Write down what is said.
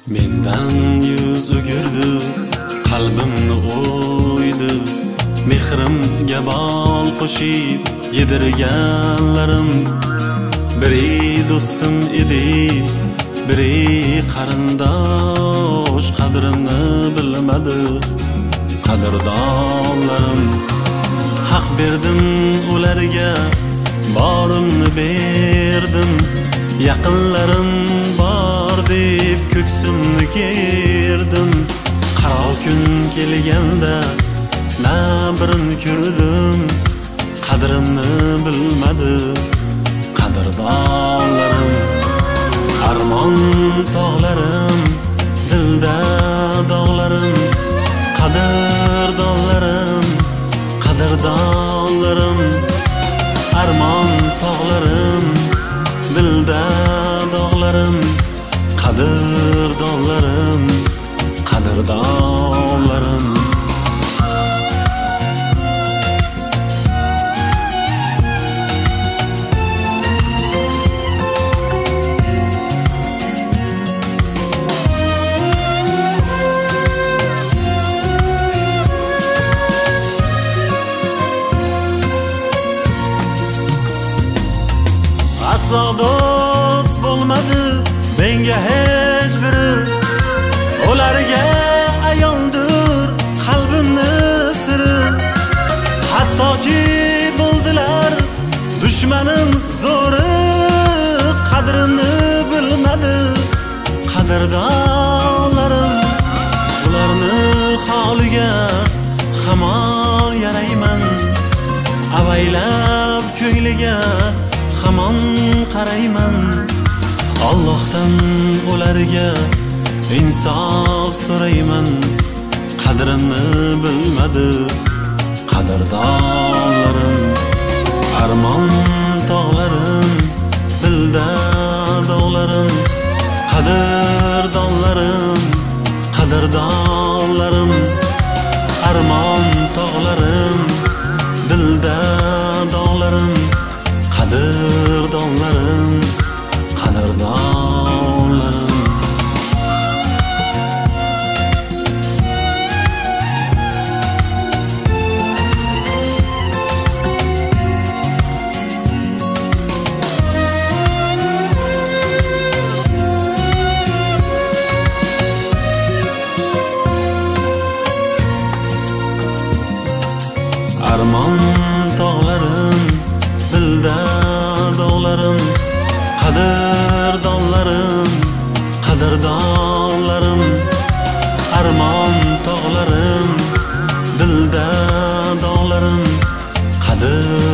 Mendan yuz o'girdi, qalbimni o'ydi, mehrimga bol qo'shib yedirganlarim. Biri do'stim edi, biri qarindosh, qadrimni bilmadi qadrdonlarim. Haq berdim ularga, borimni berdim, yaqinlarim bor deb ko'ksimni kerdim. Qaro kun kelganda na birini ko'rdim, qadrimni bilmadi qadrdonlarim. Armon tog'larim, dilda dog'larim, qadrdonlarim, qadrdonlarim. Armon tog'larim, dilda dog'larim, qadrdonlarim, qadrdonlarim. Aslo do'st bo'lmadi menga hech biri, ularga ayondir qalbimni siri. Hattoki bo'ldilar dushmanim zo'ri, qadrimni bilmadi qadrdonlarim. Ularni holiga hamon yarayman, avaylab ko'ngliga hamon qarayman. Allohdan ularga insof so'rayman, qadrimni bilmadi qadrdonlarim. Armon tog'larim, dilda dog'larim, qadrdonlarim, qadrdonlarim. Armon tog'larim, dilda dog'larim, qadrdonlarim, qadrdonlarim. Armon tog'larim, dilda dog'larim, qadrdonlarim, qadrdonlarim. Armon tog'larim, dilda dog'larim, qadrdonlarim.